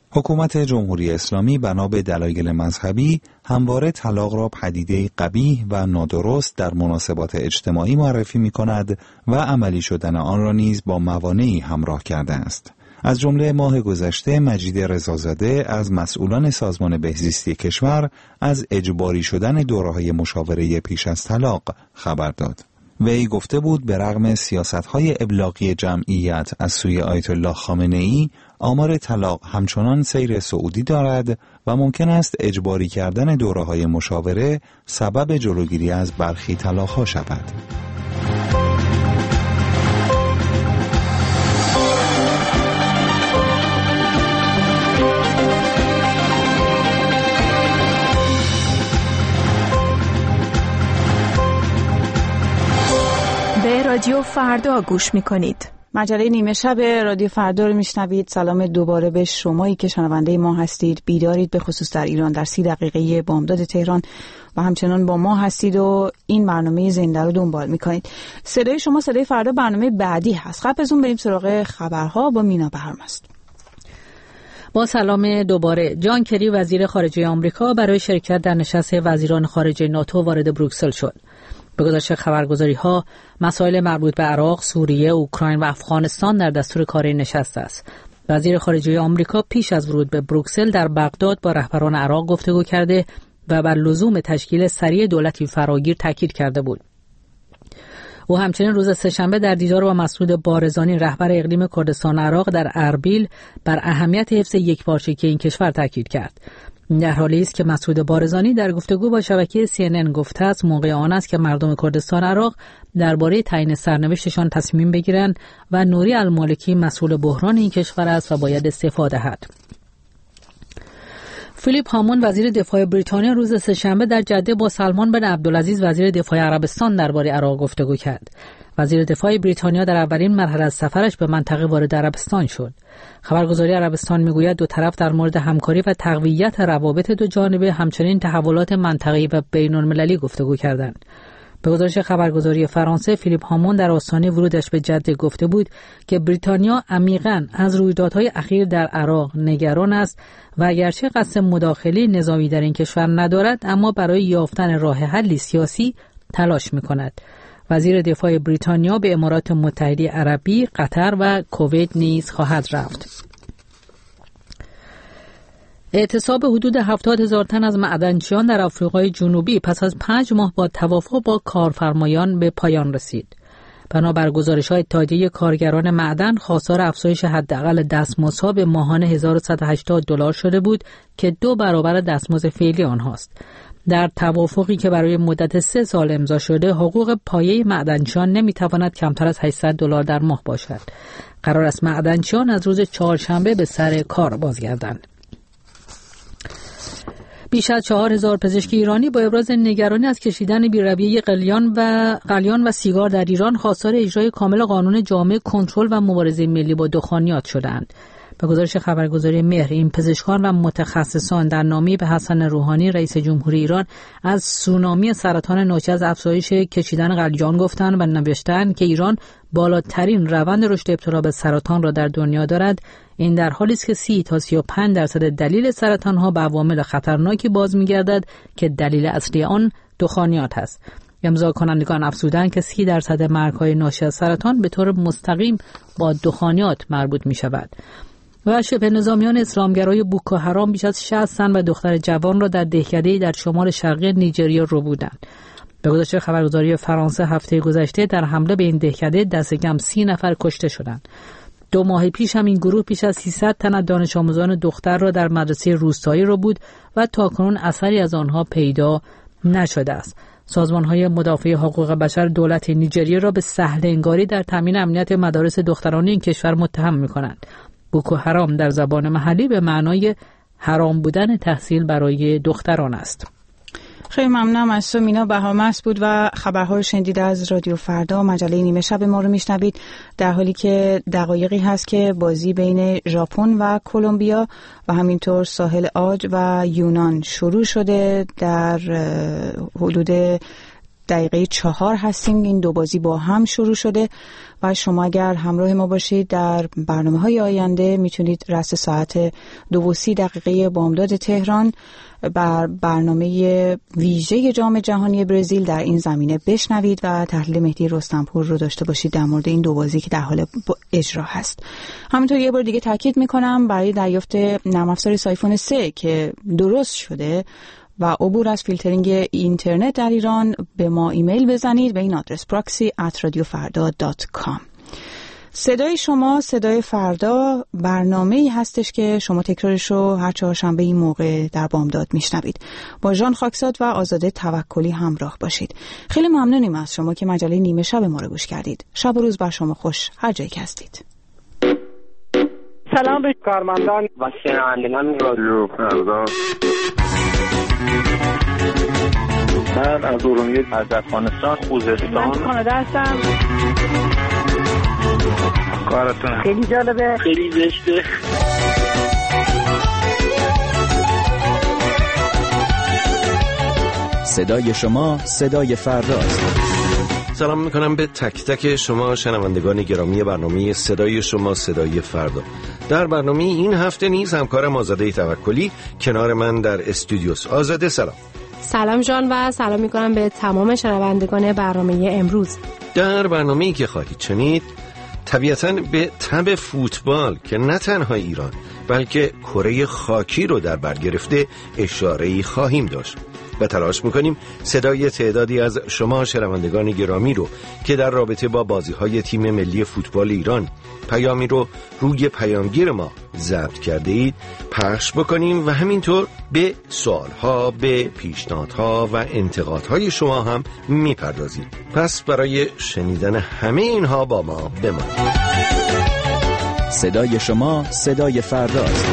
حکومت جمهوری اسلامی بنا به دلایل مذهبی همواره طلاق را پدیده قبیح و نادرست در مناسبات اجتماعی معرفی می‌کند و عملی شدن آن را نیز با موانعی همراه کرده است. از جمله ماه گذشته مجید رضازاده از مسئولان سازمان بهزیستی کشور از اجباری شدن دوره‌های مشاوره پیش از طلاق خبر داد. وی گفته بود به رغم سیاست‌های ابلاغی جمعیت از سوی آیت الله خامنه‌ای، آمار طلاق همچنان سیر صعودی دارد و ممکن است اجباری کردن دوره‌های مشاوره سبب جلوگیری از برخی طلاق‌ها شود. به رادیو فردا گوش میکنید. مجله نیمه شب رادیو فردا رو میشنوید. سلام دوباره به شمایی که شنونده ما هستید. بیدارید، به خصوص در ایران در سی دقیقه بامداد تهران و همچنان با ما هستید و این برنامه زنده رو دنبال میکنید. صدای شما صدای فردا برنامه بعدی هست. قبل از اون بریم سراغ خبرها با مینا بهرام است. با سلام دوباره. جان کری وزیر خارجه آمریکا برای شرکت در نشست وزیران خارجه ناتو وارد بروکسل شد. به گزارش خبرگزاری‌ها مسائل مربوط به عراق، سوریه، اوکراین و افغانستان در دستور کار نشست است. وزیر خارجه آمریکا پیش از ورود به بروکسل در بغداد با رهبران عراق گفتگو کرده و بر لزوم تشکیل سریع دولتی فراگیر تاکید کرده بود. او همچنین روز سه‌شنبه در دیدار با مسعود بارزانی رهبر اقلیم کردستان عراق در اربیل بر اهمیت حفظ یکپارچگی این کشور تاکید کرد. در حالی است که مسعود بارزانی در گفتگو با شبکه سی ان ان گفته است موقع آن است که مردم کردستان عراق درباره تعیین سرنوشتشان تصمیم بگیرند و نوری المالکی مسئول بحران این کشور است و باید استعفا دهد. فیلیپ هامون وزیر دفاع بریتانیا روز سه‌شنبه در جده با سلمان بن عبدالعزیز وزیر دفاع عربستان درباره عراق گفتگو کرد. وزیر دفاع بریتانیا در اولین مرحله از سفرش به منطقه وارد عربستان شد. خبرگزاری عربستان میگوید دو طرف در مورد همکاری و تقویت روابط دو جانبه همچنین تحولات منطقه‌ای و بین‌المللی گفتگو کردند. به گزارش خبرگزاری فرانسه فیلیپ هامون در آستانه ورودش به جده گفته بود که بریتانیا عمیقاً از رویدادهای اخیر در عراق نگران است و اگرچه قصد مداخله نظامی در این کشور ندارد اما برای یافتن راه حلی سیاسی تلاش می‌کند. وزیر دفاع بریتانیا به امارات متحده عربی، قطر و کویت نیز خواهد رفت. اعتصاب حدود هفتاد هزار تن از معدنچیان در آفریقای جنوبی پس از پنج ماه با توافق با کارفرمایان به پایان رسید. بنابر گزارش‌های اتحادیه کارگران معدن، خواستار افزایش حداقل دستمزدها به ماهانه هزار و صد و هشتاد دلار شده بود که دو برابر دستمزد فعلی آنهاست. در توافقی که برای مدت سه سال امضا شده، حقوق پایه معدنچیان نمیتواند کمتر از هشتصد دلار در ماه باشد. قرار است معدنچیان از روز چهارشنبه به سر کار بازگردند. بیش از چهار هزار پزشک ایرانی با ابراز نگرانی از کشیدن بی‌رویه قلیان و قلیان و سیگار در ایران خواستار اجرای کامل قانون جامع کنترل و مبارزه ملی با دخانیات شدند. به گزارش خبرگزاری مهر، این پزشکان و متخصصان در نامه‌ای به حسن روحانی رئیس جمهوری ایران از سونامی سرطان ناشی از افزایش کشیدن قلیان گفتند و نوشتند که ایران بالاترین روند رشد ابتلا به سرطان را در دنیا دارد. این در حالی است که سی تا سی و پنج درصد دلیل سرطان‌ها به عوامل خطرناکی باز می‌گردد که دلیل اصلی آن دخانیات است. امضا کنندگان افزودند که سی درصد مرگ‌های ناشی از سرطان به طور مستقیم با دخانیات مربوط می‌شود. و شبه نظامیان اسلامگرای بوکو حرام بیش از شصت زن و دختر جوان را در دهکده‌ای در شمال شرقی نیجریه ربودند. به گزارش خبرگزاری فرانسه هفته گذشته در حمله به این دهکده دست کم سی نفر کشته شدند. دو ماه پیش هم این گروه بیش از سیصد تن از دانش آموزان دختر را در مدرسه روستایی ربود و تاکنون اثری از آنها پیدا نشده است. سازمان‌های مدافع حقوق بشر دولت نیجریه را به سهل انگاری در تامین امنیت مدارس دخترانه این کشور متهم می‌کنند. بوکو حرام در زبان محلی به معنای حرام بودن تحصیل برای دختران است. خیلی ممنونم از تو مینا بهرام بود و خبرها رو شنیدید از رادیو فردا. مجله نیمه شب ما رو میشنوید در حالی که دقایقی هست که بازی بین ژاپن و کلمبیا و همینطور ساحل عاج و یونان شروع شده. در حدود دقیقه چهار هستیم. این دو بازی با هم شروع شده و شما اگر همراه ما باشید در برنامه‌های آینده میتونید رأس ساعت دو و سی دقیقه بامداد تهران بر برنامه ویژه جام جهانی برزیل در این زمینه بشنوید و تحلیل مهدی رستمپور رو داشته باشید در مورد این دو بازی که در حال اجرا هست. همینطور یه بار دیگه تاکید میکنم برای دریافت نرم افزار سایفون سه که درست شده و عبور از فیلترینگ اینترنت در ایران به ما ایمیل بزنید به این آدرس proxy at radio farda dot com. صدای شما صدای فردا برنامه‌ای هستش که شما تکرارش رو هر چهارشنبه این موقع در بامداد میشنوید. با ژان خاکزاد و آزاده توکلی همراه باشید. خیلی ممنونیم از شما که مجله نیمه شب ما رو گوش کردید. شب و روز بر شما خوش هر جایی که هستید. سلام به کارمندان و شنوندگان رادیو فردا. من از ارومیه از افغانستان خوزستان من کانادا هستم. کارتون خیلی جالبه، خیلی زشته. صدای شما صدای فرداست. سلام میکنم به تک تک شما شنوندگان گرامی برنامه صدای شما صدای فردا. در برنامه این هفته نیز همکارم آزاده توکلی کنار من در استودیوس. آزاده سلام. سلام جان و سلام میکنم به تمام شنوندگان برنامه امروز. در برنامه‌ای که خواهید شنید طبیعتاً به تب فوتبال که نه تنها ایران بلکه کره خاکی رو در بر گرفته اشاره‌ای خواهیم داشت و تلاش میکنیم صدای تعدادی از شما شنوندگان گرامی رو که در رابطه با بازی‌های تیم ملی فوتبال ایران پیامی رو روی پیامگیر ما ضبط کرده اید پخش بکنیم و همینطور به سوالها، به پیشنهادها و انتقادهای شما هم میپردازیم. پس برای شنیدن همه اینها با ما بمانید. صدای شما صدای فرداست.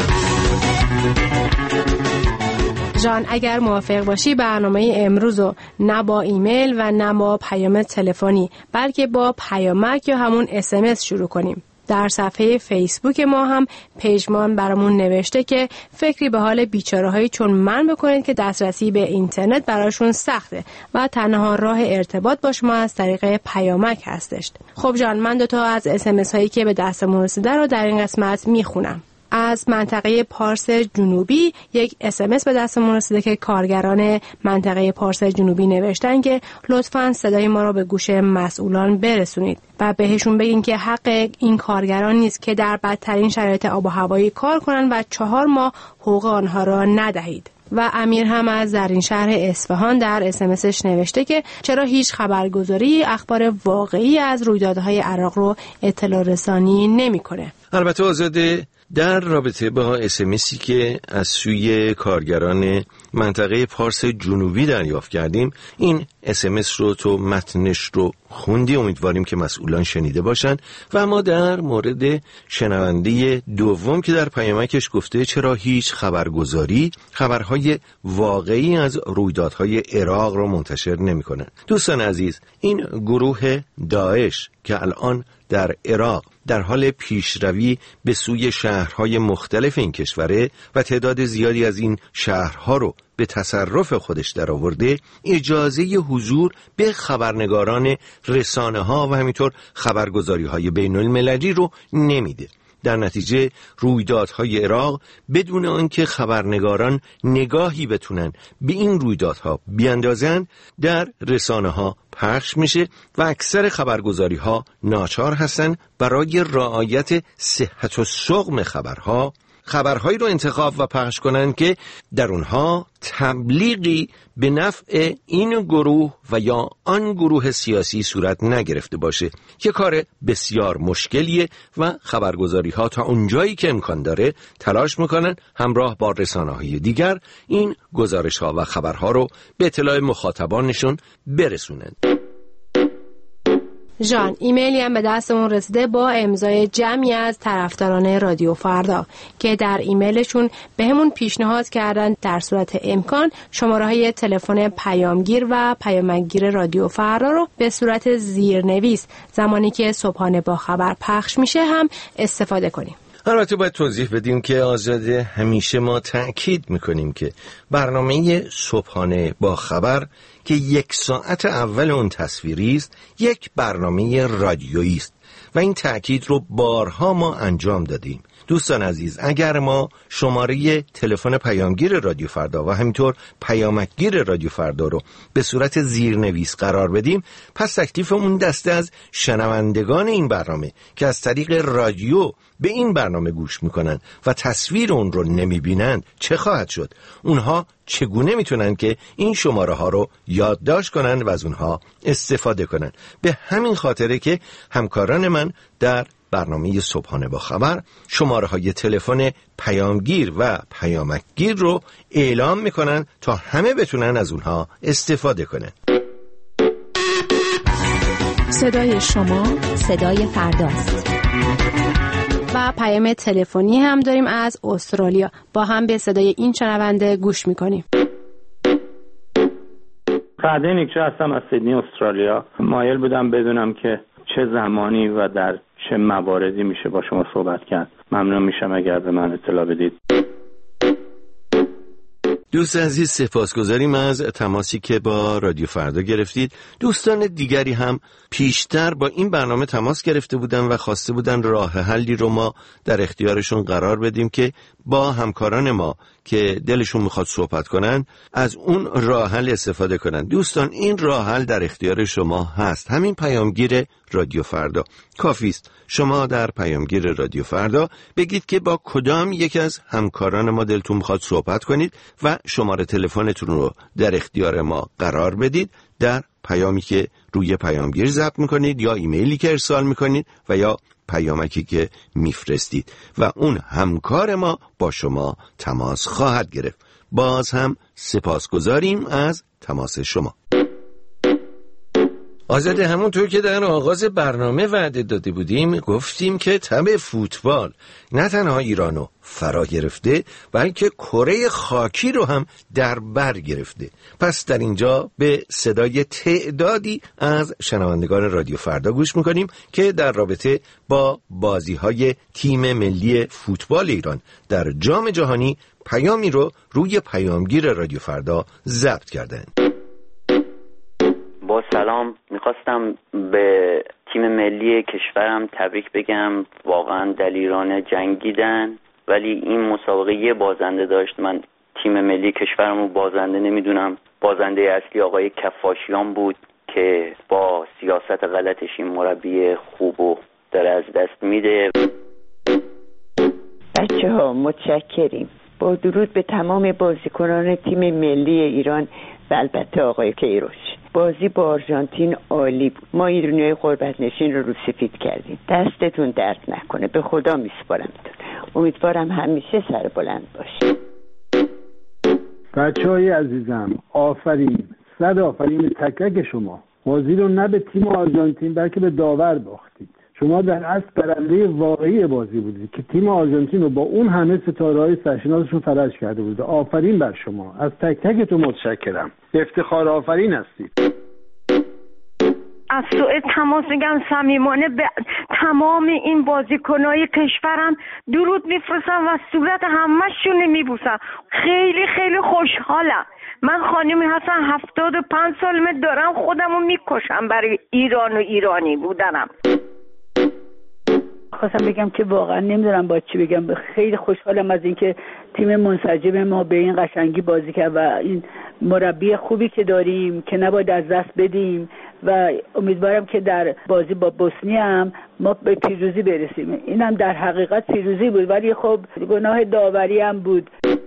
جان اگر موافق باشی برنامه امروز رو نه با ایمیل و نه با پیام تلفنی بلکه با پیامک یا همون اس ام اس شروع کنیم. در صفحه فیسبوک ما هم پیجمان برامون نوشته که فکری به حال بیچاره‌هایی چون من بکنید که دسترسی به اینترنت براشون سخته و تنها راه ارتباط با شما از طریق پیامک هستش. خب جان من دو تا از اس ام اس هایی که به دستمون رسیده رو در این قسمت میخونم. از منطقه پارس جنوبی یک اس ام اس به دستمون رسیده که کارگران منطقه پارس جنوبی نوشتن که لطفاً صدای ما رو به گوش مسئولان برسونید و بهشون بگین که حق این کارگران نیست که در بدترین شرایط آب و هوایی کار کنن و چهار ماه حقوق آنها را ندهید. و امیر هم از زرین شهر اصفهان در اس ام اسش نوشته که چرا هیچ خبرگزاری اخبار واقعی از رویدادهای عراق رو اطلاع رسانی نمی‌کنه. البته آزاده در رابطه با اس ام اسی که از سوی کارگران منطقه پارس جنوبی دریافت کردیم این اس ام اس رو تو متنش رو خوندی، امیدواریم که مسئولان شنیده باشن. و ما در مورد شنونده دوم که در پیامکش گفته چرا هیچ خبرگزاری خبرهای واقعی از رویدادهای عراق رو منتشر نمی کنن. دوستان عزیز، این گروه داعش که الان در عراق در حال پیشروی به سوی شهرهای مختلف این کشوره و تعداد زیادی از این شهرها رو به تصرف خودش در آورده، اجازه حضور به خبرنگاران رسانه‌ها و همینطور خبرگزاری‌های بین المللی رو نمیده. در نتیجه رویدادهای عراق بدون آنکه خبرنگاران نگاهی بتونن به این رویدادها بیاندازن در رسانه‌ها پخش میشه و اکثر خبرگزاری‌ها ناچار هستن برای رعایت صحت و سقم خبرها خبرهایی رو انتخاب و پخش کنن که در اونها تبلیغی به نفع این گروه و یا آن گروه سیاسی صورت نگرفته باشه که کار بسیار مشکلیه و خبرگزاری‌ها تا اونجایی که امکان داره تلاش میکنن همراه با رسانه‌های دیگر این گزارش‌ها و خبرها رو به اطلاع مخاطبانشون برسونن. جان ایمیلی هم به دستمون رسیده با امضای جمعی از طرفداران رادیو فردا که در ایمیلشون به همون پیشنهاد کردن در صورت امکان شماره‌های تلفن پیامگیر و پیامگیر رادیو فردا رو به صورت زیرنویس زمانی که صبحانه با خبر پخش میشه هم استفاده کنیم. البته باید توضیح بدیم که آزاده همیشه ما تأکید میکنیم که برنامه صبحانه با خبر که یک ساعت اول اون تصویری است، یک برنامه رادیویی است و این تأکید رو بارها ما انجام دادیم. دوستان عزیز، اگر ما شماره تلفن پیامگیر رادیو فردا و همینطور پیامکگیر رادیو فردا رو به صورت زیرنویس قرار بدیم، پس تکلیف اون دسته از شنوندگان این برنامه که از طریق رادیو به این برنامه گوش میکنن و تصویر اون رو نمیبینند چه خواهد شد؟ اونها چگونه میتونن که این شماره ها رو یادداشت کنن و از اونها استفاده کنن؟ به همین خاطره که همکاران من در برنامه صبحانه با خبر شماره های تلفن پیامگیر و پیامکگیر رو اعلام میکنن تا همه بتونن از اونها استفاده کنن. صدای شما صدای فرداست. و پیام تلفنی هم داریم از استرالیا. با هم به صدای این شنونده گوش میکنیم. فرده نیکچه هستم از سیدنی استرالیا. مایل بودم بدونم که چه زمانی و در چه مواردی میشه با شما صحبت کرد. ممنون میشم اگر به من اطلاع بدید. دوست عزیز، سپاسگزاریم از تماسی که با رادیو فردا گرفتید. دوستان دیگری هم پیشتر با این برنامه تماس گرفته بودن و خواسته بودن راه حلی رو ما در اختیارشون قرار بدیم که با همکاران ما که دلشون میخواد صحبت کنن از اون راه حل استفاده کنن. دوستان، این راه حل در اختیار شما هست. همین پیامگیر رادیو فردا کافی است. شما در پیامگیر رادیو فردا بگید که با کدام یک از همکاران ما دلتون میخواد صحبت کنید و شماره تلفنتون رو در اختیار ما قرار بدید. در پیامی که روی پیامگیر ضبط میکنید یا ایمیلی که ارسال میکنید و یا پیامکی که میفرستید و اون همکار ما با شما تماس خواهد گرفت. باز هم سپاسگزاریم از تماس شما. آزاده، همونطور که در آغاز برنامه وعده داده بودیم گفتیم که تب فوتبال نه تنها ایرانو فرا گرفته بلکه کره خاکی رو هم در بر گرفته. پس در اینجا به صدای تعدادی از شنوندگان رادیو فردا گوش میکنیم که در رابطه با بازی‌های تیم ملی فوتبال ایران در جام جهانی پیامی رو روی پیامگیر رادیو فردا ضبط کردن. با سلام، میخواستم به تیم ملی کشورم تبریک بگم. واقعا در ایران جنگیدن ولی این مسابقه یه بازنده داشت. من تیم ملی کشورم رو بازنده نمیدونم. بازنده اصلی آقای کفاشیان بود که با سیاست غلطش این مربی خوب رو داره از دست میده. بچه ها متشکریم. با درود به تمام بازیکنان تیم ملی ایران و البته آقای کیروش. بازی با آرژانتین عالی بود. ما ایرانیای غربت نشین رو رو سفید کردیم. دستتون درد نکنه. به خدا میسپارمتون. امیدوارم همیشه سر بلند باشید. بچه‌های عزیزم، آفرین، صد آفرین تک تک شما. بازی رو نه به تیم آرژانتین بلکه به داور باختید. شما در اصل برنده واقعی بازی بودید که تیم آرژانتین رو با اون همه ستاره‌های سرشناسشون فلج کرده بود. آفرین بر شما. از تک تکتون متشکرم. افتخار آفرین هستید. از سوئد تماس میگم صمیمانه به تمام این بازیکنای کشورم درود میفرستم و صورت همه‌شون میبوسم. خیلی خیلی خوشحالم. من خانمی هستم، هفتاد و پنج سالمه، دارم خودمو میکشم برای ایران و ایرانی بودنم. خواستم بگم که واقعا نمیدونم با چی بگم. خیلی خوشحالم از اینکه تیم منسجم ما به این قشنگی بازی کرد و این مربی خوبی که داریم که نباید از دست بدیم و امیدوارم که در بازی با بوسنی هم ما به پیروزی برسیم. این هم در حقیقت پیروزی بود ولی خب گناه داوری هم بود.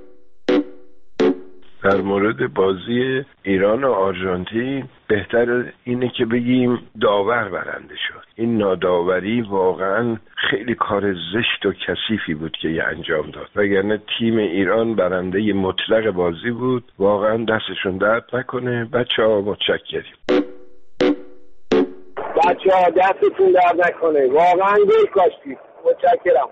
در مورد بازی ایران و آرژانتین بهتر اینه که بگیم داور برنده شد. این ناداوری واقعا خیلی کار زشت و کثیفی بود که یه انجام داد، وگرنه تیم ایران برنده مطلق بازی بود. واقعا دستشون درد نکنه. بچه ها متشکریم. بچه ها دستتون درد نکنه. واقعا گل کاشتید. متشکرم.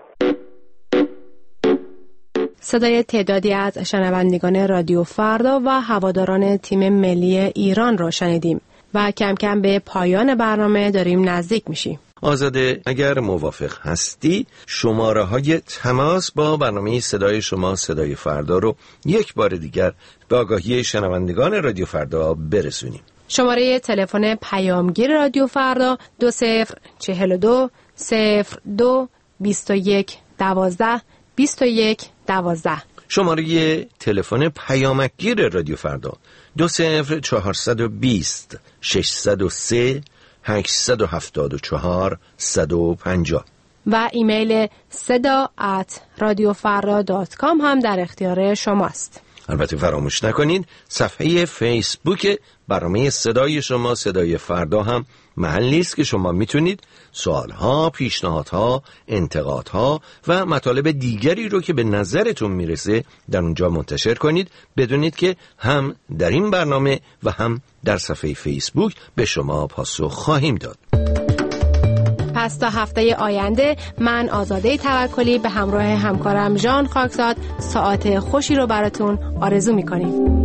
صدای تعدادی از شنوندگان رادیو فردا و هواداران تیم ملی ایران را شنیدیم و کم کم به پایان برنامه داریم نزدیک میشیم. آزاده، اگر موافق هستی شماره های تماس با برنامه صدای شما صدای فردا رو یک بار دیگر به آگاهی شنوندگان رادیو فردا برسونیم. شماره تلفن پیامگیر رادیو فردا دو صفر چهل و دو صفر دو بیست و یک دوازده بیست و یک دوازده. شماره تلفن پیامکگیر رادیو فردا دو صفر چهارصد و بیست ششصد و سه هشتصد و هفتاد و چهار صد و پنجاه و ایمیل صدا ات رادیو فردا دات کام هم در اختیار شماست. البته فراموش نکنید صفحه فیسبوک برنامه صدای شما صدای فردا هم محلی است که شما میتونید سوالها، پیشنهادها، انتقادها و مطالب دیگری رو که به نظرتون میرسه در اونجا منتشر کنید. بدونید که هم در این برنامه و هم در صفحه فیسبوک به شما پاسخ خواهیم داد. پس تا هفته آینده من آزاده توکلی به همراه همکارم ژان خاکزاد ساعت خوشی رو براتون آرزو میکنیم.